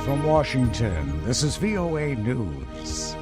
From Washington, this is VOA News.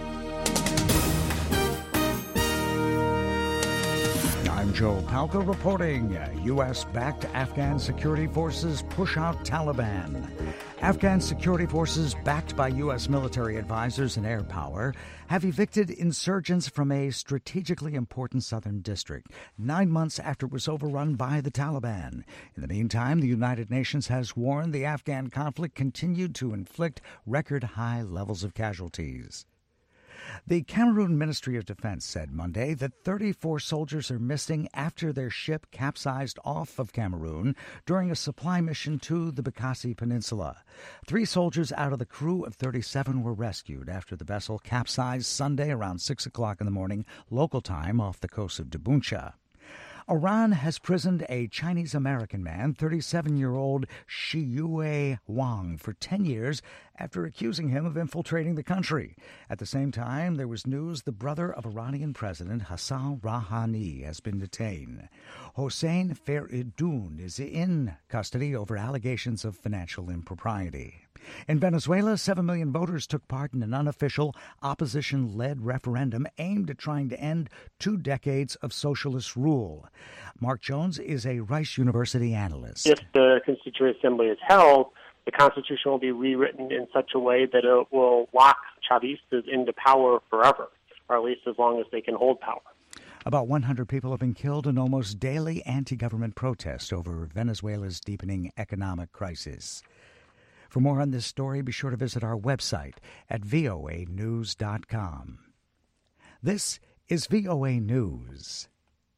I'm Joe Palca reporting. U.S.-backed Afghan security forces push out Taliban. Afghan security forces, backed by U.S. military advisors and air power, have evicted insurgents from a strategically important southern district 9 months after it was overrun by the Taliban. In the meantime, the United Nations has warned the Afghan conflict continued to inflict record-high levels of casualties. The Cameroon Ministry of Defense said Monday that 34 soldiers are missing after their ship capsized off of Cameroon during a supply mission to the Bakassi Peninsula. 3 soldiers out of the crew of 37 were rescued after the vessel capsized Sunday around 6 o'clock in the morning, local time, off the coast of Dubuncha. Iran has prisoned a Chinese-American man, 37-year-old Shiyue Wang, for 10 years after accusing him of infiltrating the country. At the same time, there was news the brother of Iranian President Hassan Rouhani has been detained. Hossein Faridoon is in custody over allegations of financial impropriety. In Venezuela, 7 million voters took part in an unofficial, opposition-led referendum aimed at trying to end 2 decades of socialist rule. Mark Jones is a Rice University analyst. If the Constituent Assembly is held, the Constitution will be rewritten in such a way that it will lock Chavistas into power forever, or at least as long as they can hold power. About 100 people have been killed in almost daily anti-government protests over Venezuela's deepening economic crisis. For more on this story, be sure to visit our website at voanews.com. This is VOA News.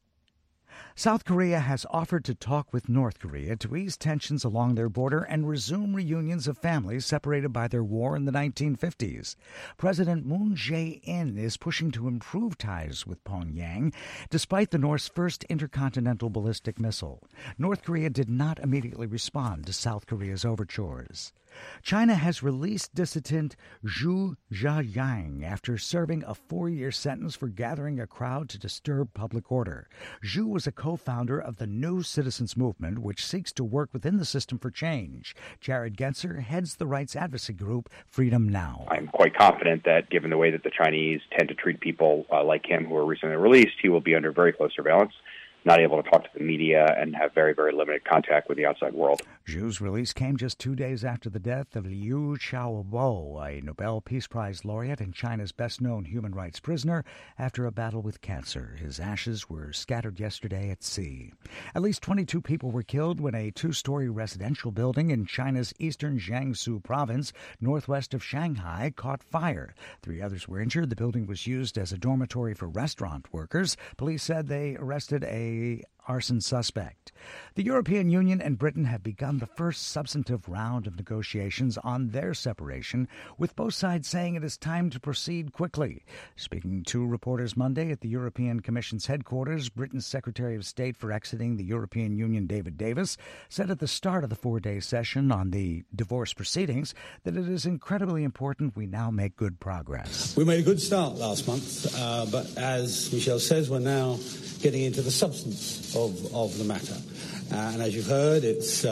South Korea has offered to talk with North Korea to ease tensions along their border and resume reunions of families separated by their war in the 1950s. President Moon Jae-in is pushing to improve ties with Pyongyang, despite the North's first intercontinental ballistic missile. North Korea did not immediately respond to South Korea's overtures. China has released dissident Zhu Zhiyang after serving a 4-year sentence for gathering a crowd to disturb public order. Zhu was a co-founder of the New Citizens Movement, which seeks to work within the system for change. Jared Genser heads the rights advocacy group Freedom Now. I'm quite confident that given the way that the Chinese tend to treat people like him who were recently released, he will be under very close surveillance, not able to talk to the media, and have very, very limited contact with the outside world. Zhu's release came just 2 days after the death of Liu Xiaobo, a Nobel Peace Prize laureate and China's best-known human rights prisoner, after a battle with cancer. His ashes were scattered yesterday at sea. At least 22 people were killed when a 2-story residential building in China's eastern Jiangsu province, northwest of Shanghai, caught fire. 3 others were injured. The building was used as a dormitory for restaurant workers. Police said they arrested a arson suspect. The European Union and Britain have begun the first substantive round of negotiations on their separation, with both sides saying it is time to proceed quickly. Speaking to reporters Monday at the European Commission's headquarters, Britain's Secretary of State for exiting the European Union, David Davis, said at the start of the 4-day session on the divorce proceedings that it is incredibly important we now make good progress. We made a good start last month, but as Michel says, we're now getting into the substance of the matter. And as you've heard, it's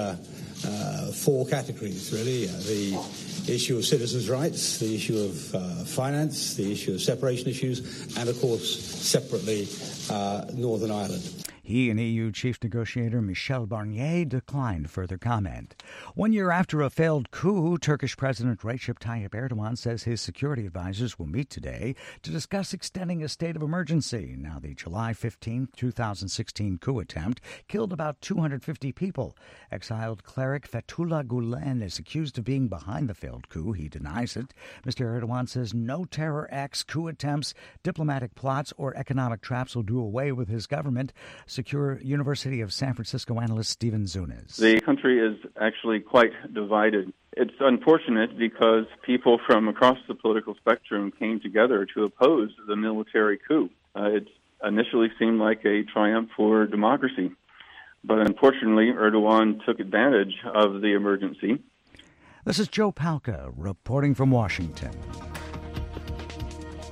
4 categories, really. The issue of citizens' rights, the issue of finance, the issue of separation issues, and, of course, separately, Northern Ireland. He and EU chief negotiator Michel Barnier declined further comment. 1 year after a failed coup, Turkish President Recep Tayyip Erdogan says his security advisors will meet today to discuss extending a state of emergency. Now, the July 15, 2016 coup attempt killed about 250 people. Exiled cleric Fethullah Gulen is accused of being behind the failed coup. He denies it. Mr. Erdogan says no terror acts, coup attempts, diplomatic plots, or economic traps will do away with his government. Secure University of San Francisco analyst Stephen Zunes. The country is actually quite divided. It's unfortunate because people from across the political spectrum came together to oppose the military coup. It initially seemed like a triumph for democracy, but unfortunately Erdogan took advantage of the emergency. This is Joe Palca reporting from Washington.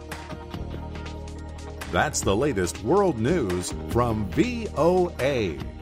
That's the latest world news from VOA.